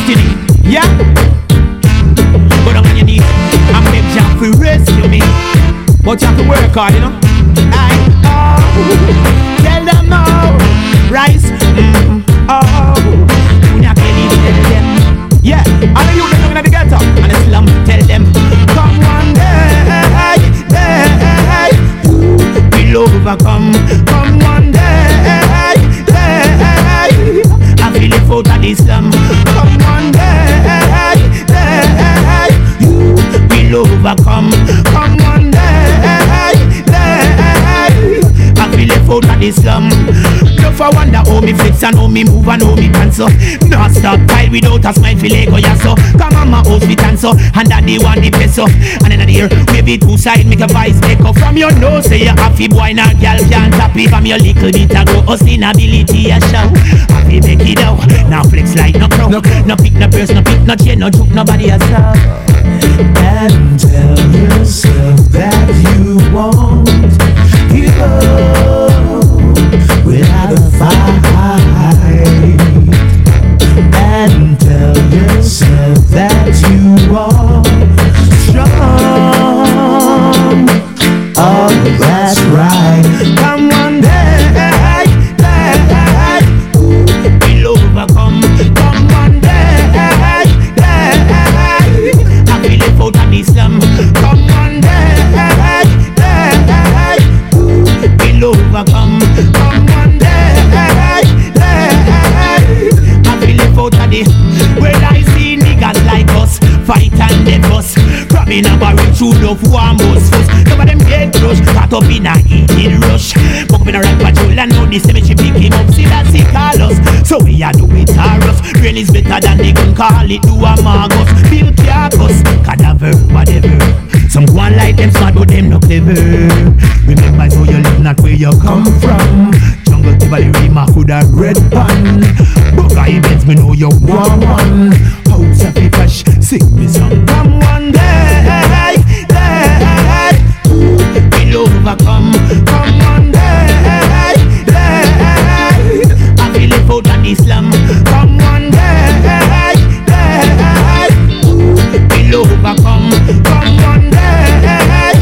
destiny. Yeah. But I'm on your knees and beg Jah to rescue me. But you have to work hard, you know. Tell them now, rise. Oh, when you kill it, tell them. Yeah, I know you don't know the ghetto and the slum. Tell them, come one day, we'll overcome. Come one day, I feel it out of the slum. Come one day, we'll overcome. Come one day, I feel it out of the slum. Love I wonder how me flex and how me move and how me dance so. Not stop tight without a smile feel like oh yeah so. Come on my house we dance so. And daddy want the best so. And in the ear maybe two side make a voice echo. From your nose say you happy boy now girl can't happy. From your little bit ago hustling ability a show. Happy make it out. Now flex like no crow. No pick no purse, no pick no chain, no joke nobody a stop. And tell yourself that you won't give up without a fight. And tell yourself that you are strong. Oh, that's right. Come one day, we'll overcome. Come one day, I feel it out of the slum. Come one day, we'll overcome. Come one day, I feel it out of the. Well, I see niggas like us fight and dead us. Cramming a barrel through the warm bus fuss. Some of them get crushed, caught up in a heated rush. Buck up in a right patrol and now the cemetery pick him up. See that he call us. So we a do it ours. Rain is better than they can call it. Do a Margus, build carcass, cadaver, whatever. Some go on like them smart but them no clever. Remember how you live, not where you come from. Jungle Tivoli Rima could a red pan. Bugger events me know you want one. House of fresh, sing me song. Come one day, we'll overcome. Come one day, I feel it out of the slum. Come one day, we'll overcome. Come one day,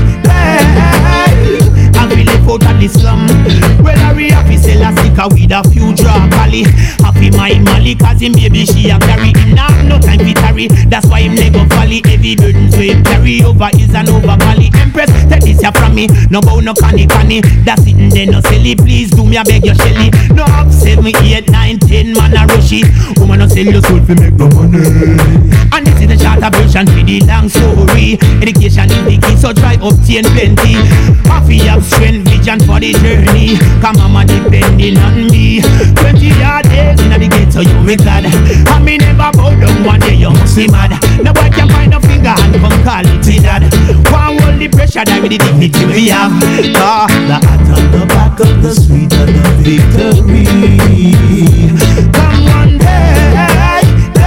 I feel it out of the slum. Well, I happy sell a sticker with a few drop Cali. Happy my Mali cause him baby she a carry. Him not no time for tarry. That's why him leg up folly. Heavy burdens so him carry over is an over valley. Empress take this here from me. No bow no canny. That's it and then no silly. Please do me a beg your shelly. No up 7, 8, 9, 10 man a rush it. Woman no sell your soul for make no money. And this is the shorter version for the long story. Education is the key so try obtain plenty. Happy have strength vision for the journey. Come mama depending on me. 20 yard days in the gate so you be glad. And me never bow down one day you must be mad. No boy can find a finger and come call it dad. One hold the pressure that with the dignity we have. The heart on the back of the sweet of the victory. Come one day,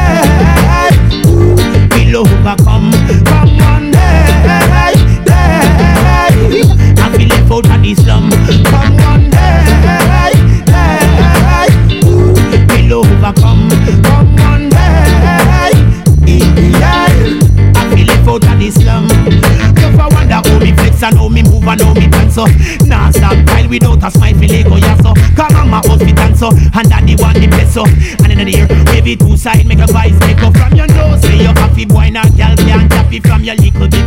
we'll overcome. Come one day, I feel it out of the slum. Come one day, we'll overcome. Come one day, I feel it out of the slum. If I wonder how me flex and how me move and how me dance so. Nah stop while without a smile feel like oh yeah so. Come on my house we dance so. And daddy want the best so. And in the ear wavy two side make a voice echo. From your nose say you happy boy now girl can't happy. From your little bit